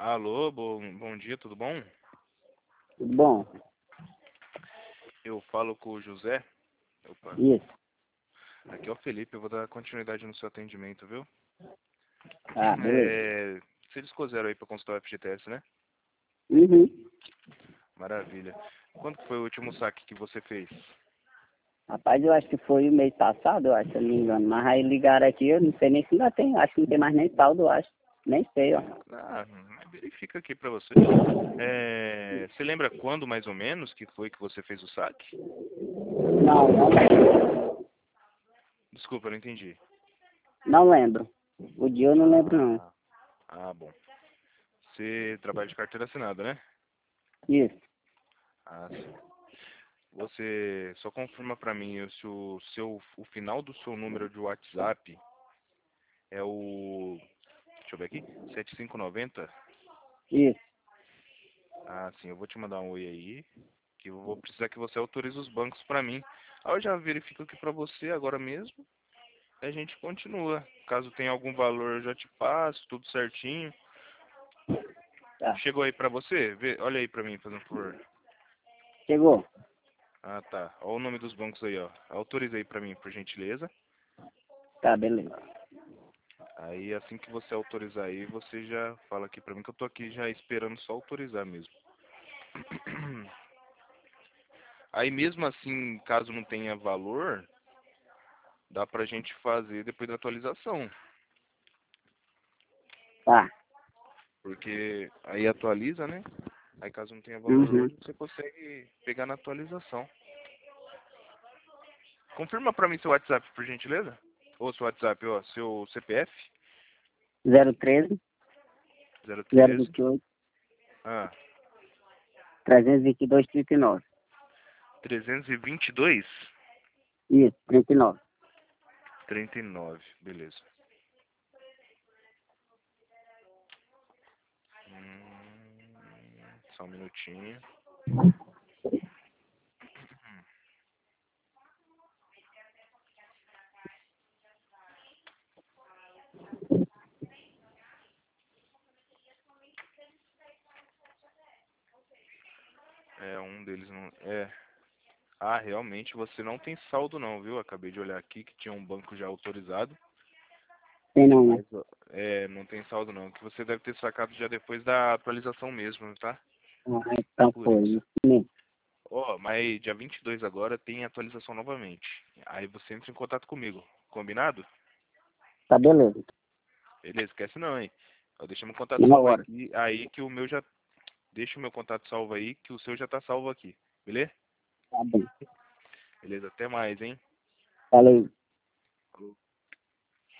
Alô, bom dia, tudo bom? Tudo bom? Eu falo com o José. Opa, Isso. aqui é o Felipe, eu vou dar continuidade no seu atendimento, viu? Ah, beleza. Você dispuseram aí para consultar o FGTS, né? Uhum. Maravilha. Quando que foi o último saque que você fez? Rapaz, eu acho que foi o mês passado, eu acho, se eu não me engano. Mas aí ligaram aqui, eu não sei nem se ainda tem. Acho que não tem mais nem saldo, eu acho. Nem sei, ó. Ah, verifica aqui para você. Você lembra quando mais ou menos que foi que você fez o saque? Não, não lembro. Desculpa, eu não entendi. Não lembro. O dia eu não lembro, não. Bom. Você trabalha de carteira assinada, né? Isso. Ah, sim. Você só confirma para mim se o final do seu número de WhatsApp é o, deixa eu ver aqui, 7590. Isso. Ah, sim, eu vou te mandar um oi aí, que eu vou precisar que você autorize os bancos para mim. Aí eu já verifico aqui para você agora mesmo, e a gente continua. Caso tenha algum valor, eu já te passo, tudo certinho. Tá. Chegou aí para você? Olha aí para mim, fazendo um favor. Chegou? Ah, tá. Olha o nome dos bancos aí, ó. Autoriza aí para mim, por gentileza. Tá, beleza. Aí assim que você autorizar aí, você já fala aqui pra mim que eu tô aqui já esperando só autorizar mesmo. Aí mesmo assim, caso não tenha valor, dá pra gente fazer depois da atualização. Tá. Porque aí atualiza, né? Aí caso não tenha valor Uhum. hoje, você consegue pegar na atualização. Confirma pra mim seu WhatsApp, por gentileza. Ou seu WhatsApp, ó, seu CPF, 013, 013, 028, ah, 322, 39. 322, Isso, 39. 39, beleza. Só um minutinho. Um deles não. Realmente você não tem saldo não, viu? Acabei de olhar aqui que tinha um banco já autorizado. Tem não, né? Mas não tem saldo não. Que você deve ter sacado já depois da atualização mesmo, tá? Ah, então Por foi. isso. Isso mesmo. Mas dia 22 agora tem atualização novamente. Aí você entra em contato comigo. Combinado? Tá, beleza. Beleza, esquece não, hein? Eu deixo meu contato Na salvo hora. aqui, aí que o meu já. Deixa o meu contato salvo aí, que o seu já tá salvo aqui. Beleza? Tá bem. Beleza, até mais, hein? Falei. Falou.